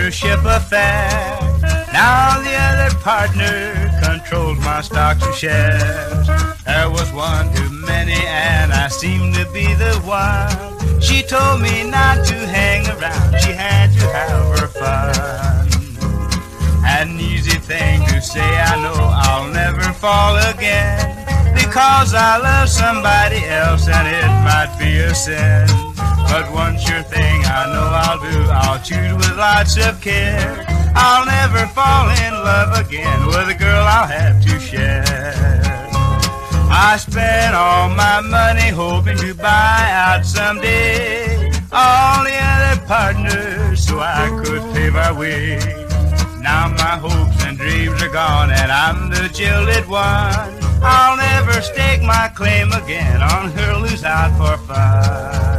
partnership affair. Now the other partner controls my stocks and shares. There was one too many and I seemed to be the one. She told me not to hang around, she had to have her fun. An easy thing to say, I know I'll never fall again, because I love somebody else and it might be a sin. But one sure thing I know I'll do, I'll choose with lots of care. I'll never fall in love again with a girl I'll have to share. I spent all my money hoping to buy out someday all the other partners so I could pay my way. Now my hopes and dreams are gone and I'm the jilted one. I'll never stake my claim again on her who's out for fun.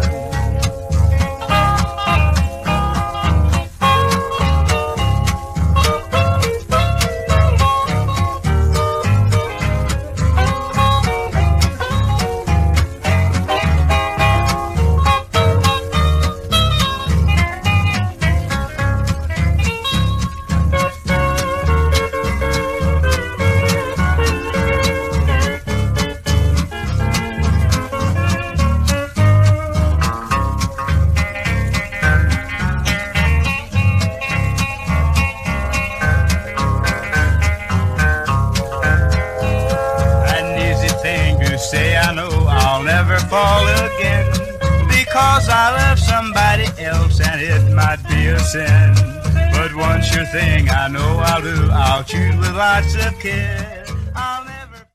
Say I know I'll never fall again, because I love somebody else and it might be a sin. But one sure thing I know I'll do, I'll choose with lots of care.